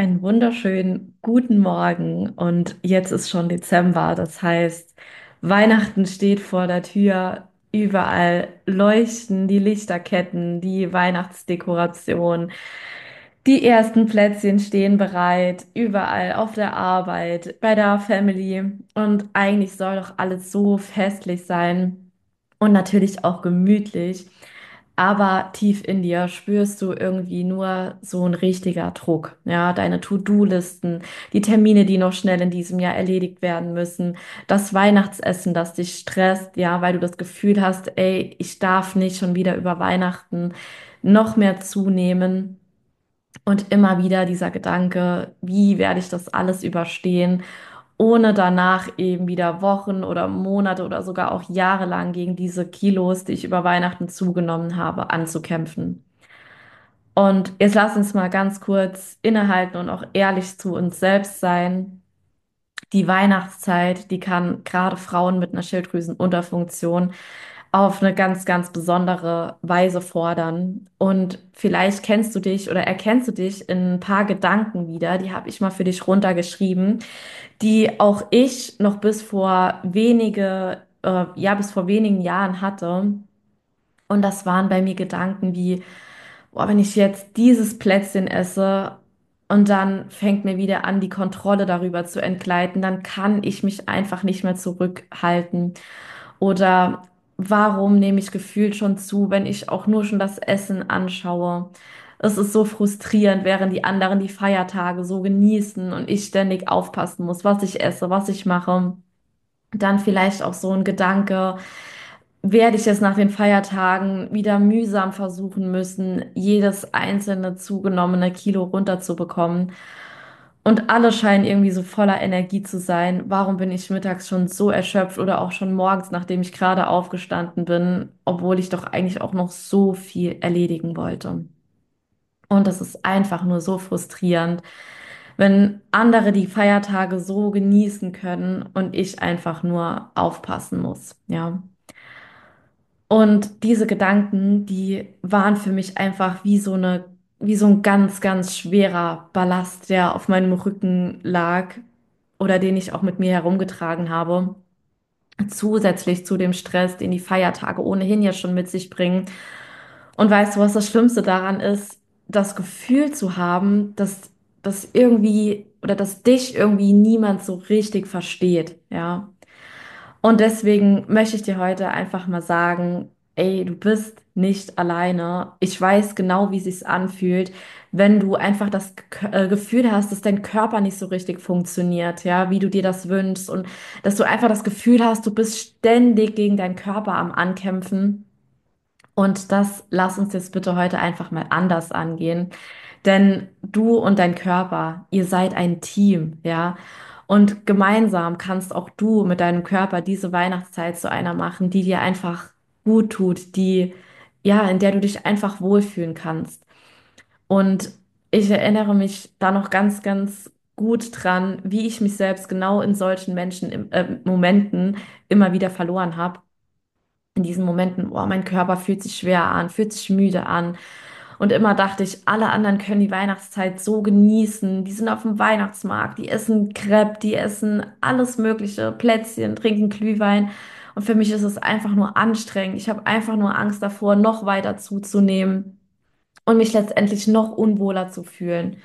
Einen wunderschönen guten Morgen und jetzt ist schon Dezember, das heißt, Weihnachten steht vor der Tür, überall leuchten die Lichterketten, die Weihnachtsdekoration, die ersten Plätzchen stehen bereit, überall auf der Arbeit, bei der Family und eigentlich soll doch alles so festlich sein und natürlich auch gemütlich. Aber tief in dir spürst du irgendwie nur so ein richtiger Druck. Ja, deine To-Do-Listen, die Termine, die noch schnell in diesem Jahr erledigt werden müssen, das Weihnachtsessen, das dich stresst, ja, weil du das Gefühl hast, ey, ich darf nicht schon wieder über Weihnachten noch mehr zunehmen. Und immer wieder dieser Gedanke, wie werde ich das alles überstehen, ohne danach eben wieder Wochen oder Monate oder sogar auch Jahre lang gegen diese Kilos, die ich über Weihnachten zugenommen habe, anzukämpfen. Und jetzt lass uns mal ganz kurz innehalten und auch ehrlich zu uns selbst sein. Die Weihnachtszeit, die kann gerade Frauen mit einer Schilddrüsenunterfunktion auf eine ganz, ganz besondere Weise fordern. Und vielleicht kennst du dich oder erkennst du dich in ein paar Gedanken wieder, die habe ich mal für dich runtergeschrieben, die auch ich noch bis vor wenigen Jahren hatte. Und das waren bei mir Gedanken wie, boah, wenn ich jetzt dieses Plätzchen esse und dann fängt mir wieder an, die Kontrolle darüber zu entgleiten, dann kann ich mich einfach nicht mehr zurückhalten. Oder warum nehme ich gefühlt schon zu, wenn ich auch nur schon das Essen anschaue? Es ist so frustrierend, während die anderen die Feiertage so genießen und ich ständig aufpassen muss, was ich esse, was ich mache. Dann vielleicht auch so ein Gedanke, werde ich es nach den Feiertagen wieder mühsam versuchen müssen, jedes einzelne zugenommene Kilo runterzubekommen. Und alle scheinen irgendwie so voller Energie zu sein. Warum bin ich mittags schon so erschöpft oder auch schon morgens, nachdem ich gerade aufgestanden bin, obwohl ich doch eigentlich auch noch so viel erledigen wollte? Und das ist einfach nur so frustrierend, wenn andere die Feiertage so genießen können und ich einfach nur aufpassen muss, ja. Und diese Gedanken, die waren für mich einfach wie so ein ganz, ganz schwerer Ballast, der auf meinem Rücken lag oder den ich auch mit mir herumgetragen habe. Zusätzlich zu dem Stress, den die Feiertage ohnehin ja schon mit sich bringen. Und weißt du, was das Schlimmste daran ist? Das Gefühl zu haben, dass irgendwie oder dass dich irgendwie niemand so richtig versteht, ja. Und deswegen möchte ich dir heute einfach mal sagen, ey, du bist nicht alleine. Ich weiß genau, wie sich's anfühlt, wenn du einfach das Gefühl hast, dass dein Körper nicht so richtig funktioniert, ja, wie du dir das wünschst und dass du einfach das Gefühl hast, du bist ständig gegen deinen Körper am Ankämpfen. Und das lass uns jetzt bitte heute einfach mal anders angehen. Denn du und dein Körper, ihr seid ein Team, ja. Und gemeinsam kannst auch du mit deinem Körper diese Weihnachtszeit zu einer machen, die dir einfach gut tut, ja, in der du dich einfach wohlfühlen kannst. Und ich erinnere mich da noch ganz, ganz gut dran, wie ich mich selbst genau in solchen Momenten immer wieder verloren habe. In diesen Momenten, oh, mein Körper fühlt sich schwer an, fühlt sich müde an. Und immer dachte ich, alle anderen können die Weihnachtszeit so genießen. Die sind auf dem Weihnachtsmarkt, die essen Crepe, die essen alles Mögliche, Plätzchen, trinken Glühwein. Und für mich ist es einfach nur anstrengend. Ich habe einfach nur Angst davor, noch weiter zuzunehmen und mich letztendlich noch unwohler zu fühlen.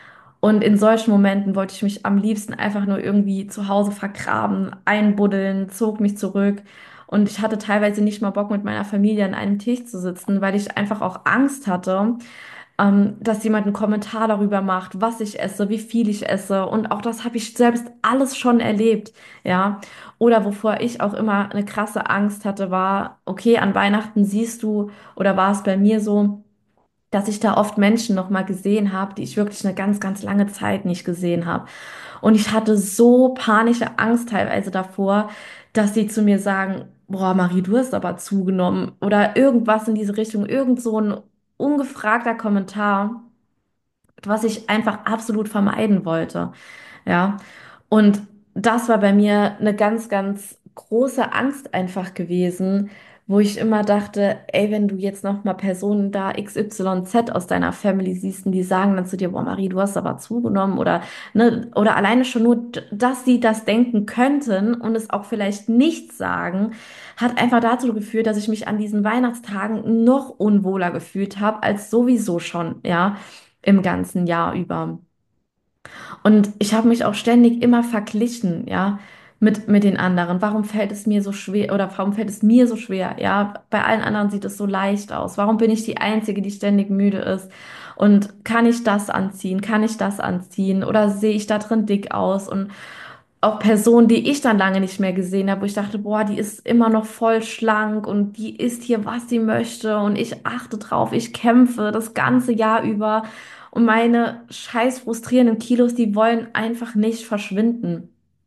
Und in solchen Momenten wollte ich mich am liebsten einfach nur irgendwie zu Hause vergraben, einbuddeln, zog mich zurück. Und ich hatte teilweise nicht mal Bock, mit meiner Familie an einem Tisch zu sitzen, weil ich einfach auch Angst hatte, dass jemand einen Kommentar darüber macht, was ich esse, wie viel ich esse. Und auch das habe ich selbst alles schon erlebt, ja. Oder wovor ich auch immer eine krasse Angst hatte, war, okay, an Weihnachten siehst du, oder war es bei mir so, dass ich da oft Menschen noch mal gesehen habe, die ich wirklich eine ganz, ganz lange Zeit nicht gesehen habe. Und ich hatte so panische Angst teilweise davor, dass sie zu mir sagen, boah, Marie, du hast aber zugenommen oder irgendwas in diese Richtung, irgend so ein ungefragter Kommentar, was ich einfach absolut vermeiden wollte. Ja. Und das war bei mir eine ganz, ganz große Angst einfach gewesen, wo ich immer dachte, ey, wenn du jetzt noch mal Personen da XYZ aus deiner Family siehst und die sagen dann zu dir, boah, Marie, du hast aber zugenommen oder, ne, oder alleine schon nur, dass sie das denken könnten und es auch vielleicht nicht sagen, hat einfach dazu geführt, dass ich mich an diesen Weihnachtstagen noch unwohler gefühlt habe, als sowieso schon, ja, im ganzen Jahr über. Und ich habe mich auch ständig immer verglichen, ja, mit den anderen. Warum fällt es mir so schwer oder warum fällt es mir so schwer? Ja, bei allen anderen sieht es so leicht aus. Warum bin ich die Einzige, die ständig müde ist? Und kann ich das anziehen? Kann ich das anziehen? Oder sehe ich da drin dick aus? Und auch Personen, die ich dann lange nicht mehr gesehen habe, wo ich dachte, boah, die ist immer noch voll schlank und die isst hier, was sie möchte und ich achte drauf, ich kämpfe das ganze Jahr über und meine scheiß frustrierenden Kilos, die wollen einfach nicht verschwinden.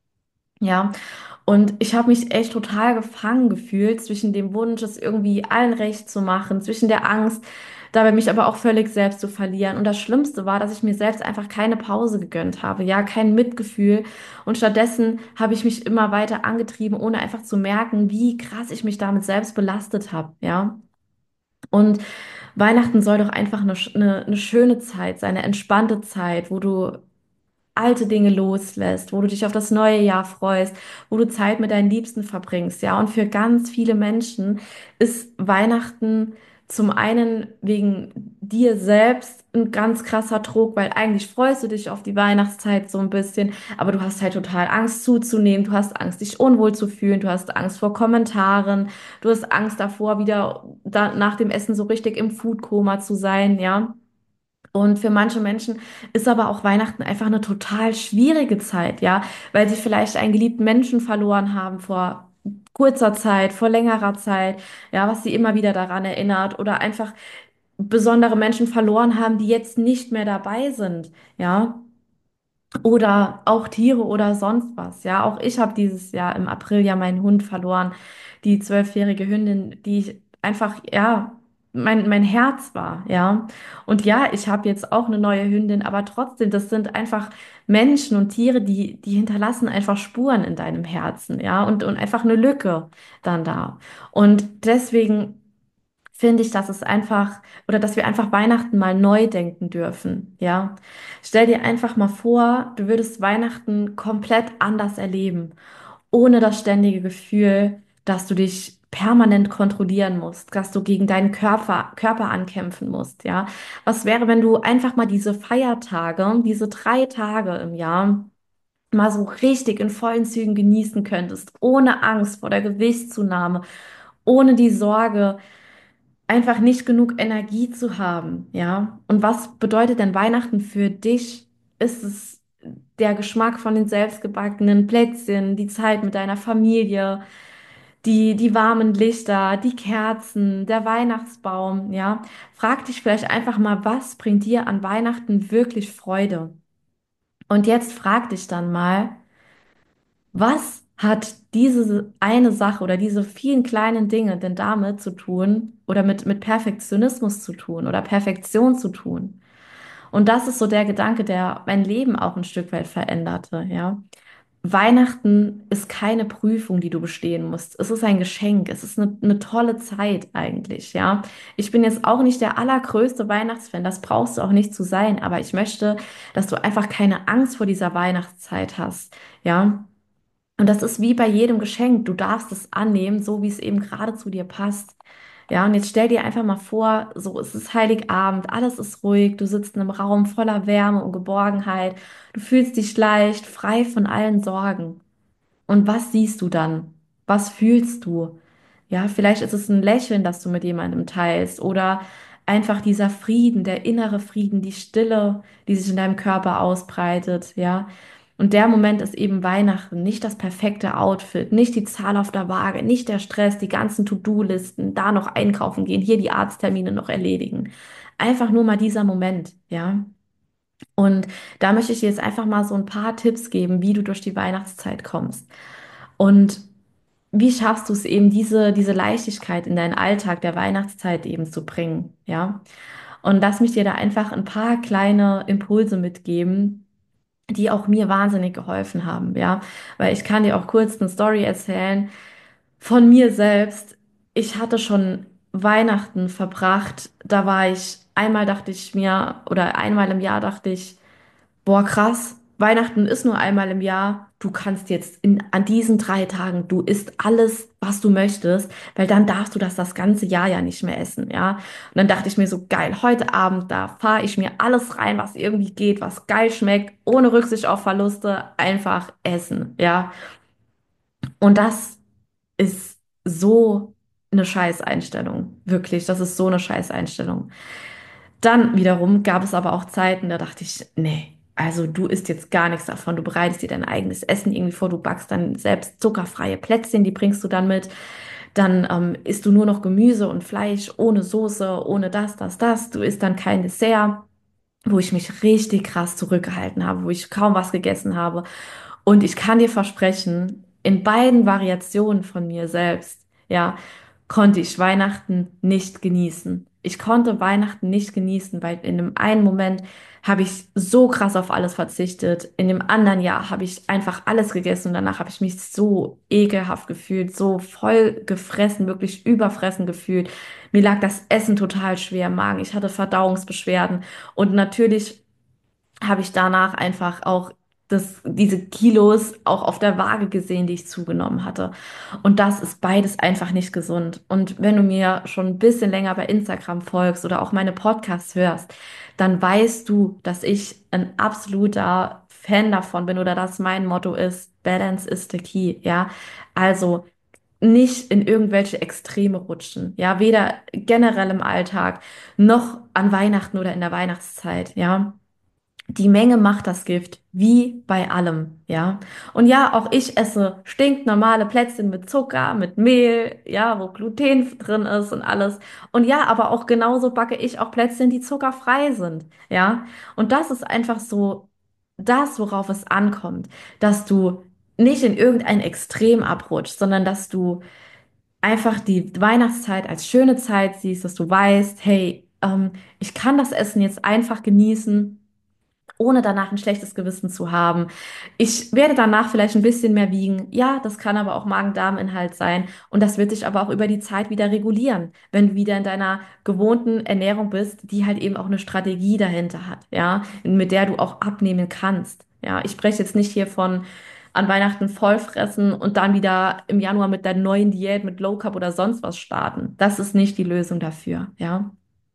Ja, und ich habe mich echt total gefangen gefühlt zwischen dem Wunsch, es irgendwie allen recht zu machen, zwischen der Angst, dabei mich aber auch völlig selbst zu verlieren. Und das Schlimmste war, dass ich mir selbst einfach keine Pause gegönnt habe, ja, kein Mitgefühl. Und stattdessen habe ich mich immer weiter angetrieben, ohne einfach zu merken, wie krass ich mich damit selbst belastet habe, ja. Und Weihnachten soll doch einfach eine schöne Zeit sein, eine entspannte Zeit, wo du alte Dinge loslässt, wo du dich auf das neue Jahr freust, wo du Zeit mit deinen Liebsten verbringst, ja. Und für ganz viele Menschen ist Weihnachten zum einen wegen dir selbst ein ganz krasser Druck, weil eigentlich freust du dich auf die Weihnachtszeit so ein bisschen, aber du hast halt total Angst zuzunehmen, du hast Angst, dich unwohl zu fühlen, du hast Angst vor Kommentaren, du hast Angst davor, wieder nach dem Essen so richtig im Foodkoma zu sein, ja. Und für manche Menschen ist aber auch Weihnachten einfach eine total schwierige Zeit, ja, weil sie vielleicht einen geliebten Menschen verloren haben vor kurzer Zeit, vor längerer Zeit, ja, was sie immer wieder daran erinnert oder einfach besondere Menschen verloren haben, die jetzt nicht mehr dabei sind, ja. Oder auch Tiere oder sonst was. Ja, auch ich habe dieses Jahr im April ja meinen Hund verloren, die 12-jährige Hündin, die ich einfach, ja, mein Herz war, ja. Und ja, ich habe jetzt auch eine neue Hündin, aber trotzdem, das sind einfach Menschen und Tiere, die hinterlassen einfach Spuren in deinem Herzen, ja, und einfach eine Lücke dann da. Und deswegen finde ich, dass es einfach oder dass wir einfach Weihnachten mal neu denken dürfen, ja. Stell dir einfach mal vor, du würdest Weihnachten komplett anders erleben, ohne das ständige Gefühl, dass du dich permanent kontrollieren musst, dass du gegen deinen Körper ankämpfen musst, ja. Was wäre, wenn du einfach mal diese Feiertage, diese 3 Tage im Jahr, mal so richtig in vollen Zügen genießen könntest, ohne Angst vor der Gewichtszunahme, ohne die Sorge, einfach nicht genug Energie zu haben, ja? Und was bedeutet denn Weihnachten für dich? Ist es der Geschmack von den selbstgebackenen Plätzchen, die Zeit mit deiner Familie, die warmen Lichter, die Kerzen, der Weihnachtsbaum, ja? Frag dich vielleicht einfach mal, was bringt dir an Weihnachten wirklich Freude? Und jetzt frag dich dann mal, was hat diese eine Sache oder diese vielen kleinen Dinge denn damit zu tun oder mit Perfektionismus zu tun oder Perfektion zu tun? Und das ist so der Gedanke, der mein Leben auch ein Stück weit veränderte, ja. Weihnachten ist keine Prüfung, die du bestehen musst. Es ist ein Geschenk. Es ist eine tolle Zeit eigentlich, ja. Ich bin jetzt auch nicht der allergrößte Weihnachtsfan. Das brauchst du auch nicht zu sein. Aber ich möchte, dass du einfach keine Angst vor dieser Weihnachtszeit hast, ja. Und das ist wie bei jedem Geschenk. Du darfst es annehmen, so wie es eben gerade zu dir passt. Ja, und jetzt stell dir einfach mal vor, so es ist Heiligabend, alles ist ruhig, du sitzt in einem Raum voller Wärme und Geborgenheit, du fühlst dich leicht, frei von allen Sorgen. Und was siehst du dann? Was fühlst du? Ja, vielleicht ist es ein Lächeln, das du mit jemandem teilst oder einfach dieser Frieden, der innere Frieden, die Stille, die sich in deinem Körper ausbreitet, ja. Und der Moment ist eben Weihnachten, nicht das perfekte Outfit, nicht die Zahl auf der Waage, nicht der Stress, die ganzen To-Do-Listen, da noch einkaufen gehen, hier die Arzttermine noch erledigen. Einfach nur mal dieser Moment, ja. Und da möchte ich dir jetzt einfach mal so ein paar Tipps geben, wie du durch die Weihnachtszeit kommst. Und wie schaffst du es eben, diese Leichtigkeit in deinen Alltag der Weihnachtszeit eben zu bringen, ja? Und lass mich dir da einfach ein paar kleine Impulse mitgeben, die auch mir wahnsinnig geholfen haben, ja? Weil ich kann dir auch kurz eine Story erzählen von mir selbst. ich hatte schon Weihnachten verbracht. Da war ich, einmal dachte ich mir, oder einmal im Jahr dachte ich, boah, krass, Weihnachten ist nur einmal im Jahr. Du kannst jetzt an diesen 3 Tagen, du isst alles, was du möchtest, weil dann darfst du das ganze Jahr ja nicht mehr essen, ja. Und dann dachte ich mir so, geil, heute Abend, da fahre ich mir alles rein, was irgendwie geht, was geil schmeckt, ohne Rücksicht auf Verluste, einfach essen, ja. Und das ist so eine Scheißeinstellung, wirklich, das ist so eine Scheißeinstellung. Dann wiederum gab es aber auch Zeiten, da dachte ich, nee, also du isst jetzt gar nichts davon. Du bereitest dir dein eigenes Essen irgendwie vor, du backst dann selbst zuckerfreie Plätzchen, die bringst du dann mit. Dann isst du nur noch Gemüse und Fleisch ohne Soße, ohne das. Du isst dann kein Dessert, wo ich mich richtig krass zurückgehalten habe, wo ich kaum was gegessen habe. Und ich kann dir versprechen, in beiden Variationen von mir selbst, ja, konnte ich Weihnachten nicht genießen. Ich konnte Weihnachten nicht genießen, weil in dem einen Moment habe ich so krass auf alles verzichtet. In dem anderen Jahr habe ich einfach alles gegessen und danach habe ich mich so ekelhaft gefühlt, so voll gefressen, wirklich überfressen gefühlt. Mir lag das Essen total schwer im Magen. Ich hatte Verdauungsbeschwerden und natürlich habe ich danach einfach auch diese Kilos auch auf der Waage gesehen, die ich zugenommen hatte. Und das ist beides einfach nicht gesund. Und wenn du mir schon ein bisschen länger bei Instagram folgst oder auch meine Podcasts hörst, dann weißt du, dass ich ein absoluter Fan davon bin oder dass mein Motto ist, Balance is the key, ja. Also nicht in irgendwelche Extreme rutschen, ja, weder generell im Alltag noch an Weihnachten oder in der Weihnachtszeit, ja. Die Menge macht das Gift, wie bei allem, ja. Und ja, auch ich esse stinknormale Plätzchen mit Zucker, mit Mehl, ja, wo Gluten drin ist und alles. Und ja, aber auch genauso backe ich auch Plätzchen, die zuckerfrei sind, ja. Und das ist einfach so das, worauf es ankommt, dass du nicht in irgendein Extrem abrutschst, sondern dass du einfach die Weihnachtszeit als schöne Zeit siehst, dass du weißt, hey, ich kann das Essen jetzt einfach genießen ohne danach ein schlechtes Gewissen zu haben. Ich werde danach vielleicht ein bisschen mehr wiegen. Ja, das kann aber auch Magen-Darm-Inhalt sein. Und das wird sich aber auch über die Zeit wieder regulieren, wenn du wieder in deiner gewohnten Ernährung bist, die halt eben auch eine Strategie dahinter hat, ja, mit der du auch abnehmen kannst. Ja, ich spreche jetzt nicht hier von an Weihnachten vollfressen und dann wieder im Januar mit der neuen Diät, mit Low Carb oder sonst was starten. Das ist nicht die Lösung dafür, ja.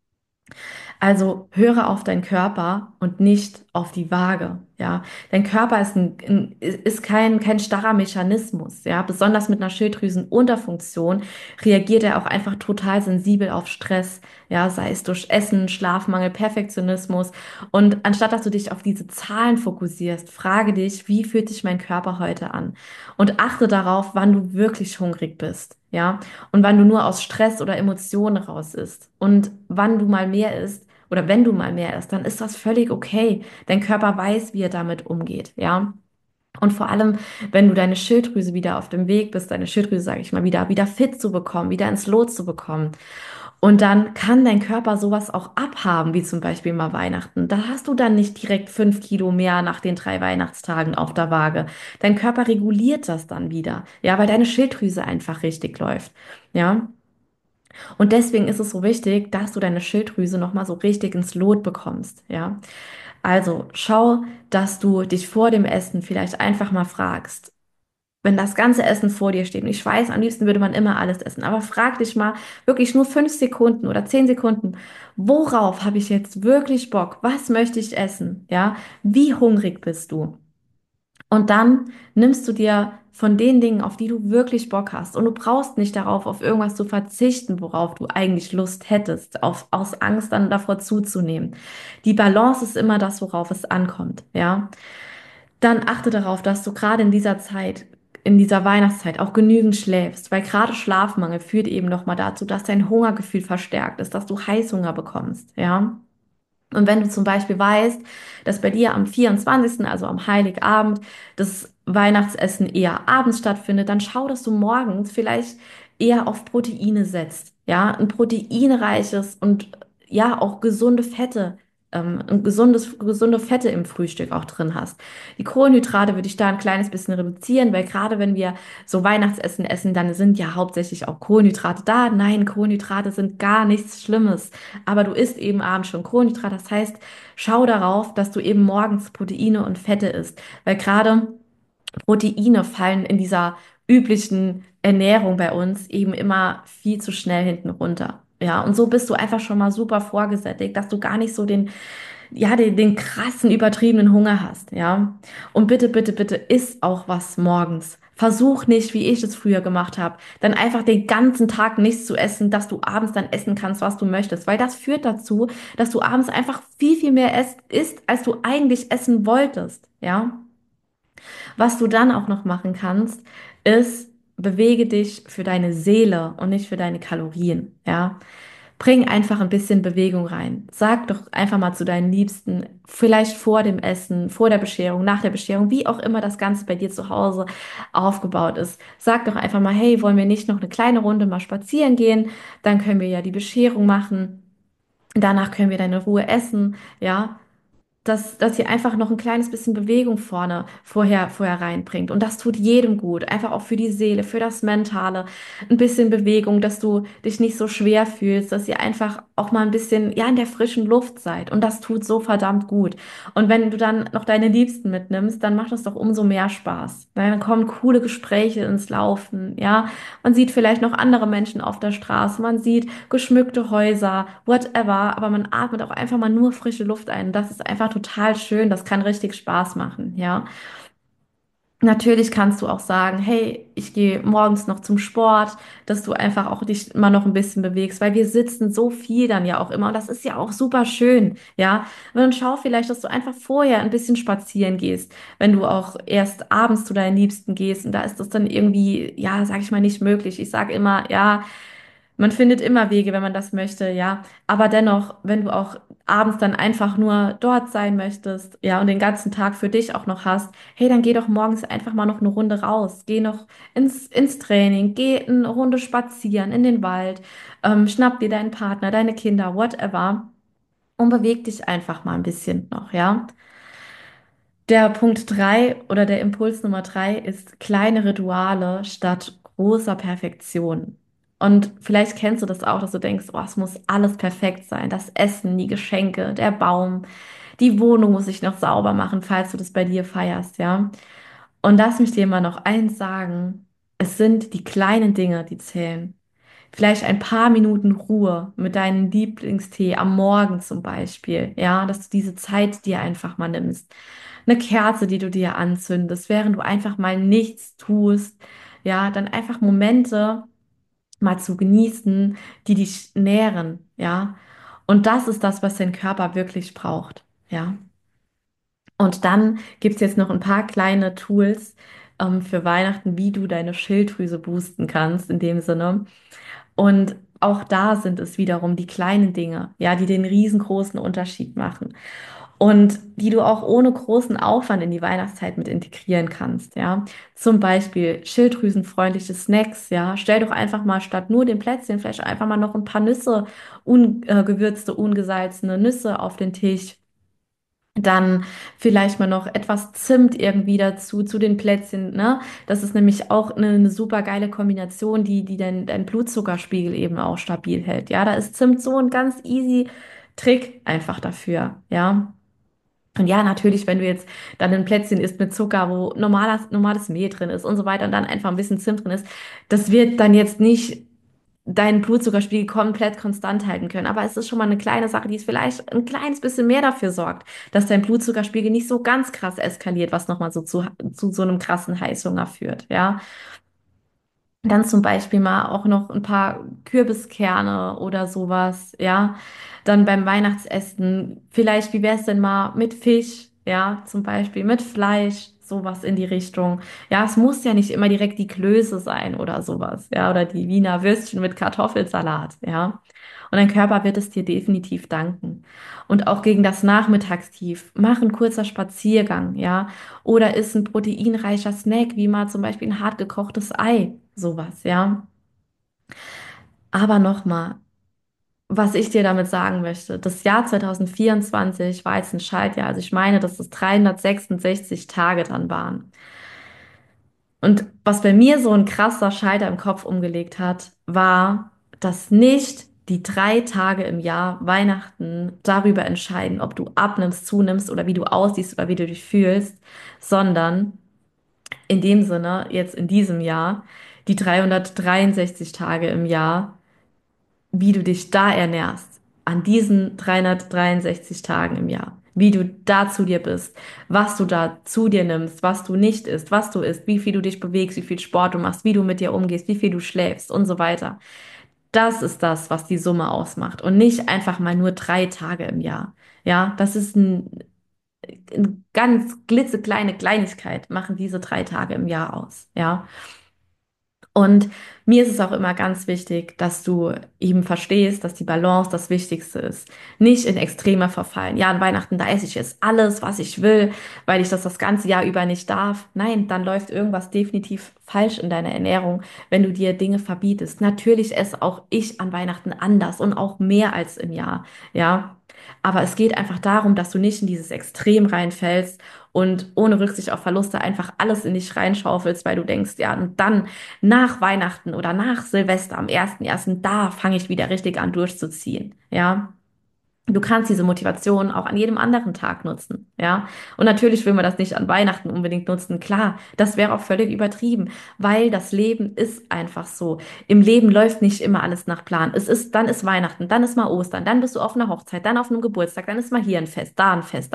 Also höre auf deinen Körper und nicht auf die Waage, ja. Dein Körper ist kein starrer Mechanismus, ja. Besonders mit einer Schilddrüsenunterfunktion reagiert er auch einfach total sensibel auf Stress, ja, sei es durch Essen, Schlafmangel, Perfektionismus. Und anstatt dass du dich auf diese Zahlen fokussierst, frage dich, wie fühlt sich mein Körper heute an? Und achte darauf, wann du wirklich hungrig bist, ja. Und wann du nur aus Stress oder Emotionen raus isst. Und wann du mal mehr isst oder wenn du mal mehr isst, dann ist das völlig okay. Dein Körper weiß, wie er damit umgeht, ja. Und vor allem, wenn du deine Schilddrüse wieder auf dem Weg bist, deine Schilddrüse, sage ich mal, wieder fit zu bekommen, wieder ins Lot zu bekommen. Und dann kann dein Körper sowas auch abhaben, wie zum Beispiel mal Weihnachten. Da hast du dann nicht direkt 5 Kilo mehr nach den 3 Weihnachtstagen auf der Waage. Dein Körper reguliert das dann wieder, ja, weil deine Schilddrüse einfach richtig läuft, ja. Und deswegen ist es so wichtig, dass du deine Schilddrüse nochmal so richtig ins Lot bekommst, ja. Also schau, dass du dich vor dem Essen vielleicht einfach mal fragst, wenn das ganze Essen vor dir steht. Und ich weiß, am liebsten würde man immer alles essen, aber frag dich mal wirklich nur 5 Sekunden oder 10 Sekunden, worauf habe ich jetzt wirklich Bock? Was möchte ich essen? Ja, wie hungrig bist du? Und dann nimmst du dir von den Dingen, auf die du wirklich Bock hast. Und du brauchst nicht darauf, auf irgendwas zu verzichten, worauf du eigentlich Lust hättest, aus Angst dann davor zuzunehmen. Die Balance ist immer das, worauf es ankommt, ja. Dann achte darauf, dass du gerade in dieser Zeit, in dieser Weihnachtszeit auch genügend schläfst, weil gerade Schlafmangel führt eben nochmal dazu, dass dein Hungergefühl verstärkt ist, dass du Heißhunger bekommst, ja. Und wenn du zum Beispiel weißt, dass bei dir am 24., also am Heiligabend, das Weihnachtsessen eher abends stattfindet, dann schau, dass du morgens vielleicht eher auf Proteine setzt. Ja, ein proteinreiches und ja, auch gesunde Fette gesunde Fette im Frühstück auch drin hast. Die Kohlenhydrate würde ich da ein kleines bisschen reduzieren, weil gerade wenn wir so Weihnachtsessen essen, dann sind ja hauptsächlich auch Kohlenhydrate da. Nein, Kohlenhydrate sind gar nichts Schlimmes, aber du isst eben abends schon Kohlenhydrate. Das heißt, schau darauf, dass du eben morgens Proteine und Fette isst, weil gerade Proteine fallen in dieser üblichen Ernährung bei uns eben immer viel zu schnell hinten runter. Ja, und so bist du einfach schon mal super vorgesättigt, dass du gar nicht so den krassen, übertriebenen Hunger hast. Ja, und bitte, bitte, bitte iss auch was morgens. Versuch nicht, wie ich es früher gemacht habe, dann einfach den ganzen Tag nichts zu essen, dass du abends dann essen kannst, was du möchtest, weil das führt dazu, dass du abends einfach viel, viel mehr isst, als du eigentlich essen wolltest. Ja. Was du dann auch noch machen kannst, ist, bewege dich für deine Seele und nicht für deine Kalorien, ja. Bring einfach ein bisschen Bewegung rein. Sag doch einfach mal zu deinen Liebsten, vielleicht vor dem Essen, vor der Bescherung, nach der Bescherung, wie auch immer das Ganze bei dir zu Hause aufgebaut ist. Sag doch einfach mal, hey, wollen wir nicht noch eine kleine Runde mal spazieren gehen? Dann können wir ja die Bescherung machen. Danach können wir dann in Ruhe essen, ja, dass ihr einfach noch ein kleines bisschen Bewegung vorher reinbringt. Und das tut jedem gut. Einfach auch für die Seele, für das Mentale. Ein bisschen Bewegung, dass du dich nicht so schwer fühlst, dass ihr einfach auch mal ein bisschen, ja, in der frischen Luft seid. Und das tut so verdammt gut. Und wenn du dann noch deine Liebsten mitnimmst, dann macht das doch umso mehr Spaß. Weil dann kommen coole Gespräche ins Laufen, ja. Man sieht vielleicht noch andere Menschen auf der Straße, man sieht geschmückte Häuser, whatever, aber man atmet auch einfach mal nur frische Luft ein. Das ist einfach total schön, das kann richtig Spaß machen, ja. Natürlich kannst du auch sagen, hey, ich gehe morgens noch zum Sport, dass du einfach auch dich immer noch ein bisschen bewegst, weil wir sitzen so viel dann ja auch immer und das ist ja auch super schön, ja. Und dann schau vielleicht, dass du einfach vorher ein bisschen spazieren gehst, wenn du auch erst abends zu deinen Liebsten gehst und da ist das dann irgendwie, ja, sag ich mal, nicht möglich. Ich sage immer, ja, man findet immer Wege, wenn man das möchte, ja. Aber dennoch, wenn du auch abends dann einfach nur dort sein möchtest, ja, und den ganzen Tag für dich auch noch hast, hey, dann geh doch morgens einfach mal noch eine Runde raus. Geh noch ins Training, geh eine Runde spazieren in den Wald, schnapp dir deinen Partner, deine Kinder, whatever, und beweg dich einfach mal ein bisschen noch, ja. Der Punkt 3 oder der Impuls Nummer 3 ist kleine Rituale statt großer Perfektion. Und vielleicht kennst du das auch, dass du denkst, oh, es muss alles perfekt sein. Das Essen, die Geschenke, der Baum, die Wohnung muss ich noch sauber machen, falls du das bei dir feierst, ja. Und lass mich dir mal noch eins sagen. Es sind die kleinen Dinge, die zählen. Vielleicht ein paar Minuten Ruhe mit deinem Lieblingstee am Morgen zum Beispiel, ja, dass du diese Zeit dir einfach mal nimmst. Eine Kerze, die du dir anzündest, während du einfach mal nichts tust, ja, dann einfach Momente mal zu genießen, die dich nähren, ja. Und das ist das, was dein Körper wirklich braucht, ja. Und dann gibt es jetzt noch ein paar kleine Tools für Weihnachten, wie du deine Schilddrüse boosten kannst, in dem Sinne. Und auch da sind es wiederum die kleinen Dinge, ja, die den riesengroßen Unterschied machen und die du auch ohne großen Aufwand in die Weihnachtszeit mit integrieren kannst, ja. Zum Beispiel schilddrüsenfreundliche Snacks, ja. Stell doch einfach mal statt nur den Plätzchen vielleicht einfach mal noch ein paar Nüsse, ungewürzte, ungesalzene Nüsse auf den Tisch. Dann vielleicht mal noch etwas Zimt irgendwie dazu, zu den Plätzchen, ne? Das ist nämlich auch eine super geile Kombination, die dein Blutzuckerspiegel eben auch stabil hält. Ja, da ist Zimt so ein ganz easy Trick einfach dafür, ja. Und ja, natürlich, wenn du jetzt dann ein Plätzchen isst mit Zucker, wo normales Mehl drin ist und so weiter und dann einfach ein bisschen Zimt drin ist, das wird dann jetzt nicht deinen Blutzuckerspiegel komplett konstant halten können. Aber es ist schon mal eine kleine Sache, die es vielleicht ein kleines bisschen mehr dafür sorgt, dass dein Blutzuckerspiegel nicht so ganz krass eskaliert, was nochmal so zu so einem krassen Heißhunger führt, ja. Dann zum Beispiel mal auch noch ein paar Kürbiskerne oder sowas, ja. Dann beim Weihnachtsessen, vielleicht, wie wäre es denn mal mit Fisch, ja, zum Beispiel mit Fleisch, sowas in die Richtung. Ja, es muss ja nicht immer direkt die Klöße sein oder sowas, ja, oder die Wiener Würstchen mit Kartoffelsalat, ja. Und dein Körper wird es dir definitiv danken. Und auch gegen das Nachmittagstief, mach ein kurzer Spaziergang, ja. Oder isst ein proteinreicher Snack, wie mal zum Beispiel ein hart gekochtes Ei, sowas, ja. Aber nochmal, was ich dir damit sagen möchte, das Jahr 2024 war jetzt ein Schaltjahr. Also ich meine, dass es 366 Tage dann waren. Und was bei mir so ein krasser Schalter im Kopf umgelegt hat, war, dass nicht die 3 Tage im Jahr Weihnachten darüber entscheiden, ob du abnimmst, zunimmst oder wie du aussiehst oder wie du dich fühlst, sondern in dem Sinne, jetzt in diesem Jahr, die 363 Tage im Jahr, wie du dich da ernährst, an diesen 363 Tagen im Jahr, wie du da zu dir bist, was du da zu dir nimmst, was du nicht isst, was du isst, wie viel du dich bewegst, wie viel Sport du machst, wie du mit dir umgehst, wie viel du schläfst und so weiter. Das ist das, was die Summe ausmacht und nicht einfach mal nur 3 Tage im Jahr. Ja, das ist eine ganz klitzekleine Kleinigkeit, machen diese 3 Tage im Jahr aus. Ja. Und mir ist es auch immer ganz wichtig, dass du eben verstehst, dass die Balance das Wichtigste ist. Nicht in Extreme verfallen. Ja, an Weihnachten, da esse ich jetzt alles, was ich will, weil ich das ganze Jahr über nicht darf. Nein, dann läuft irgendwas definitiv falsch in deiner Ernährung, wenn du dir Dinge verbietest. Natürlich esse auch ich an Weihnachten anders und auch mehr als im Jahr. Ja. Aber es geht einfach darum, dass du nicht in dieses Extrem reinfällst und ohne Rücksicht auf Verluste einfach alles in dich reinschaufelst, weil du denkst, ja, und dann nach Weihnachten oder nach Silvester am 1.1., da fange ich wieder richtig an durchzuziehen. Ja. Du kannst diese Motivation auch an jedem anderen Tag nutzen, ja. Und natürlich will man das nicht an Weihnachten unbedingt nutzen. Klar, das wäre auch völlig übertrieben, weil das Leben ist einfach so. Im Leben läuft nicht immer alles nach Plan. Dann ist Weihnachten, dann ist mal Ostern, dann bist du auf einer Hochzeit, dann auf einem Geburtstag, dann ist mal hier ein Fest, da ein Fest,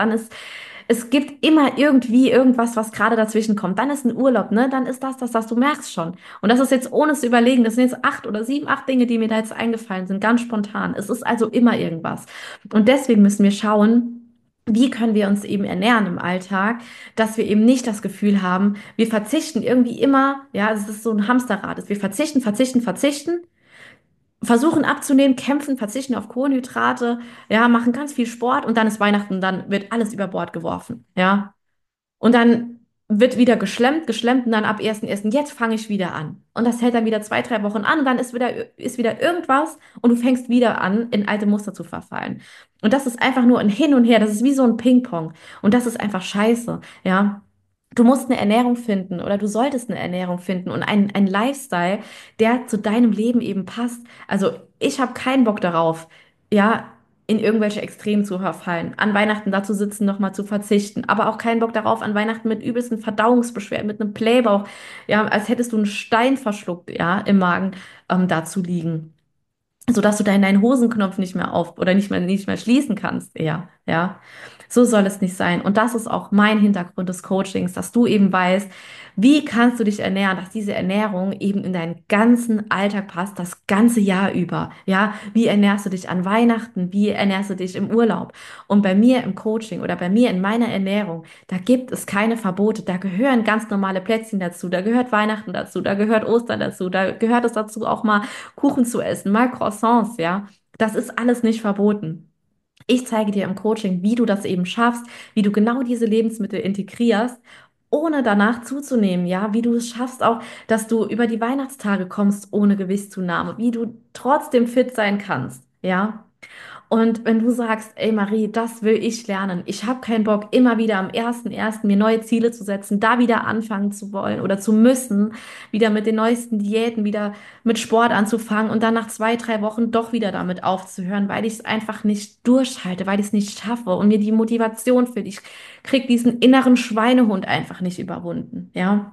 es gibt immer irgendwie irgendwas, was gerade dazwischen kommt. Dann ist ein Urlaub, ne? Dann ist das, du merkst schon. Und das ist jetzt ohne zu überlegen, das sind jetzt 8 Dinge, die mir da jetzt eingefallen sind, ganz spontan. Es ist also immer irgendwas. Und deswegen müssen wir schauen, wie können wir uns eben ernähren im Alltag, dass wir eben nicht das Gefühl haben, wir verzichten irgendwie immer, ja, es ist so ein Hamsterrad, wir verzichten, verzichten, verzichten, versuchen abzunehmen, kämpfen, verzichten auf Kohlenhydrate, ja, machen ganz viel Sport und dann ist Weihnachten, dann wird alles über Bord geworfen, ja. Und dann wird wieder geschlemmt und dann ab 1.1. jetzt fange ich wieder an. Und das hält dann wieder 2, 3 Wochen an und dann ist wieder irgendwas und du fängst wieder an, in alte Muster zu verfallen. Und das ist einfach nur ein Hin und Her, das ist wie so ein Ping-Pong. Und das ist einfach scheiße, ja. Du musst eine Ernährung finden oder du solltest eine Ernährung finden und ein Lifestyle, der zu deinem Leben eben passt. Also ich habe keinen Bock darauf, ja, in irgendwelche Extremen zu verfallen, an Weihnachten dazu sitzen, nochmal zu verzichten, aber auch keinen Bock darauf, an Weihnachten mit übelsten Verdauungsbeschwerden, mit einem Blähbauch, ja, als hättest du einen Stein verschluckt, ja, im Magen, da zu liegen, sodass du deinen Hosenknopf nicht mehr auf oder nicht mehr schließen kannst, eher, ja. So soll es nicht sein. Und das ist auch mein Hintergrund des Coachings, dass du eben weißt, wie kannst du dich ernähren, dass diese Ernährung eben in deinen ganzen Alltag passt, das ganze Jahr über. Ja, wie ernährst du dich an Weihnachten? Wie ernährst du dich im Urlaub? Und bei mir im Coaching oder bei mir in meiner Ernährung, da gibt es keine Verbote. Da gehören ganz normale Plätzchen dazu. Da gehört Weihnachten dazu. Da gehört Ostern dazu. Da gehört es dazu, auch mal Kuchen zu essen, mal Croissants, ja. Das ist alles nicht verboten. Ich zeige dir im Coaching, wie du das eben schaffst, wie du genau diese Lebensmittel integrierst, ohne danach zuzunehmen, ja, wie du es schaffst auch, dass du über die Weihnachtstage kommst ohne Gewichtszunahme, wie du trotzdem fit sein kannst, ja. Und wenn du sagst, ey Marie, das will ich lernen, ich habe keinen Bock, immer wieder am 1.1. mir neue Ziele zu setzen, da wieder anfangen zu wollen oder zu müssen, wieder mit den neuesten Diäten, wieder mit Sport anzufangen und dann nach 2, 3 Wochen doch wieder damit aufzuhören, weil ich es einfach nicht durchhalte, weil ich es nicht schaffe und mir die Motivation fehlt. Ich krieg diesen inneren Schweinehund einfach nicht überwunden, ja.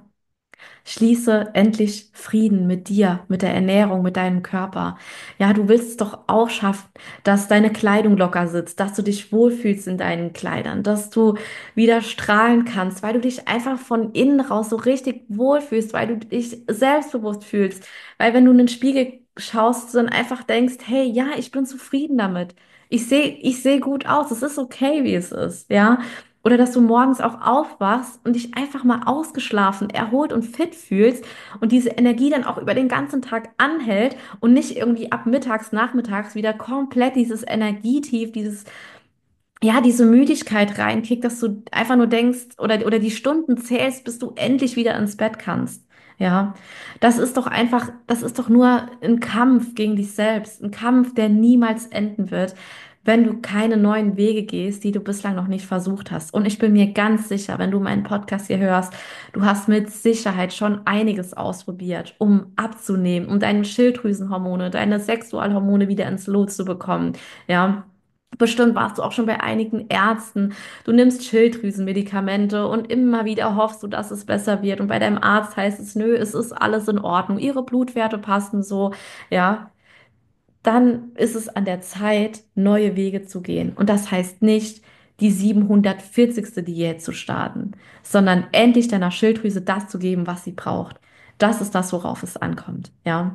Schließe endlich Frieden mit dir, mit der Ernährung, mit deinem Körper. Ja, du willst es doch auch schaffen, dass deine Kleidung locker sitzt, dass du dich wohlfühlst in deinen Kleidern, dass du wieder strahlen kannst, weil du dich einfach von innen raus so richtig wohlfühlst, weil du dich selbstbewusst fühlst. Weil wenn du in den Spiegel schaust, dann einfach denkst, hey, ja, ich bin zufrieden damit. Ich sehe gut aus. Es ist okay, wie es ist, ja. Oder dass du morgens auch aufwachst und dich einfach mal ausgeschlafen, erholt und fit fühlst und diese Energie dann auch über den ganzen Tag anhält und nicht irgendwie ab mittags, nachmittags wieder komplett dieses Energietief, ja, diese Müdigkeit reinkickt, dass du einfach nur denkst oder die Stunden zählst, bis du endlich wieder ins Bett kannst. Ja, das ist doch einfach, das ist doch nur ein Kampf gegen dich selbst, ein Kampf, der niemals enden wird, wenn du keine neuen Wege gehst, die du bislang noch nicht versucht hast. Und ich bin mir ganz sicher, wenn du meinen Podcast hier hörst, du hast mit Sicherheit schon einiges ausprobiert, um abzunehmen, um deine Schilddrüsenhormone, deine Sexualhormone wieder ins Lot zu bekommen. Ja. Bestimmt warst du auch schon bei einigen Ärzten. Du nimmst Schilddrüsenmedikamente und immer wieder hoffst du, dass es besser wird. Und bei deinem Arzt heißt es, nö, es ist alles in Ordnung. Ihre Blutwerte passen so, ja. Dann ist es an der Zeit, neue Wege zu gehen. Und das heißt nicht, die 740. Diät zu starten, sondern endlich deiner Schilddrüse das zu geben, was sie braucht. Das ist das, worauf es ankommt, ja.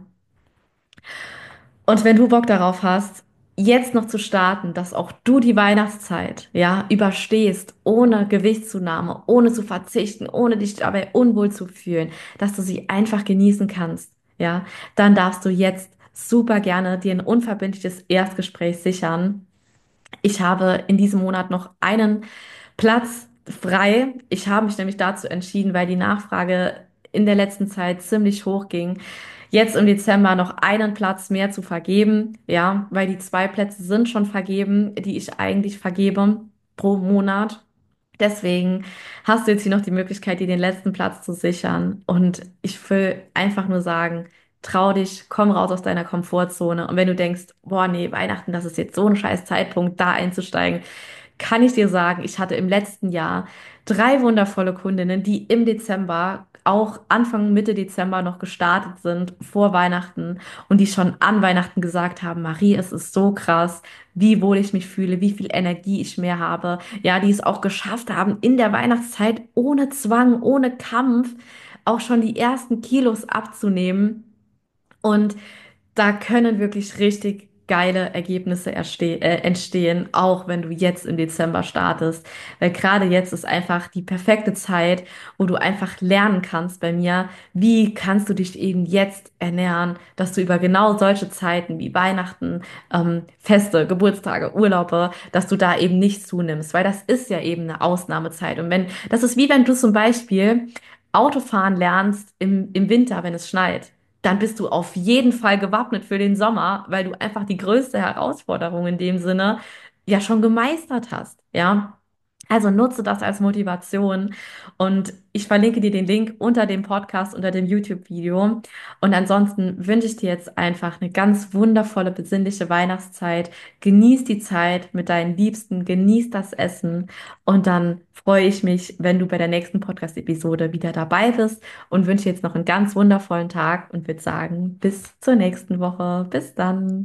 Und wenn du Bock darauf hast, jetzt noch zu starten, dass auch du die Weihnachtszeit, ja, überstehst, ohne Gewichtszunahme, ohne zu verzichten, ohne dich dabei unwohl zu fühlen, dass du sie einfach genießen kannst, ja, dann darfst du jetzt super gerne dir ein unverbindliches Erstgespräch sichern. Ich habe in diesem Monat noch einen Platz frei. Ich habe mich nämlich dazu entschieden, weil die Nachfrage in der letzten Zeit ziemlich hoch ging, jetzt im Dezember noch einen Platz mehr zu vergeben. Ja, weil die 2 Plätze sind schon vergeben, die ich eigentlich vergebe pro Monat. Deswegen hast du jetzt hier noch die Möglichkeit, dir den letzten Platz zu sichern. Und ich will einfach nur sagen, trau dich, komm raus aus deiner Komfortzone. Und wenn du denkst, boah, nee, Weihnachten, das ist jetzt so ein scheiß Zeitpunkt, da einzusteigen, kann ich dir sagen, ich hatte im letzten Jahr 3 wundervolle Kundinnen, die im Dezember, auch Anfang, Mitte Dezember noch gestartet sind, vor Weihnachten und die schon an Weihnachten gesagt haben, Marie, es ist so krass, wie wohl ich mich fühle, wie viel Energie ich mehr habe. Ja, die es auch geschafft haben, in der Weihnachtszeit ohne Zwang, ohne Kampf auch schon die ersten Kilos abzunehmen. Und da können wirklich richtig geile Ergebnisse entstehen, auch wenn du jetzt im Dezember startest. Weil gerade jetzt ist einfach die perfekte Zeit, wo du einfach lernen kannst bei mir, wie kannst du dich eben jetzt ernähren, dass du über genau solche Zeiten wie Weihnachten, Feste, Geburtstage, Urlaube, dass du da eben nicht zunimmst, weil das ist ja eben eine Ausnahmezeit. Und wenn, das ist wie wenn du zum Beispiel Autofahren lernst im Winter, wenn es schneit, dann bist du auf jeden Fall gewappnet für den Sommer, weil du einfach die größte Herausforderung in dem Sinne ja schon gemeistert hast, ja. Also nutze das als Motivation und ich verlinke dir den Link unter dem Podcast, unter dem YouTube-Video. Und ansonsten wünsche ich dir jetzt einfach eine ganz wundervolle, besinnliche Weihnachtszeit. Genieß die Zeit mit deinen Liebsten, genieß das Essen und dann freue ich mich, wenn du bei der nächsten Podcast-Episode wieder dabei bist und wünsche jetzt noch einen ganz wundervollen Tag und würde sagen, bis zur nächsten Woche. Bis dann.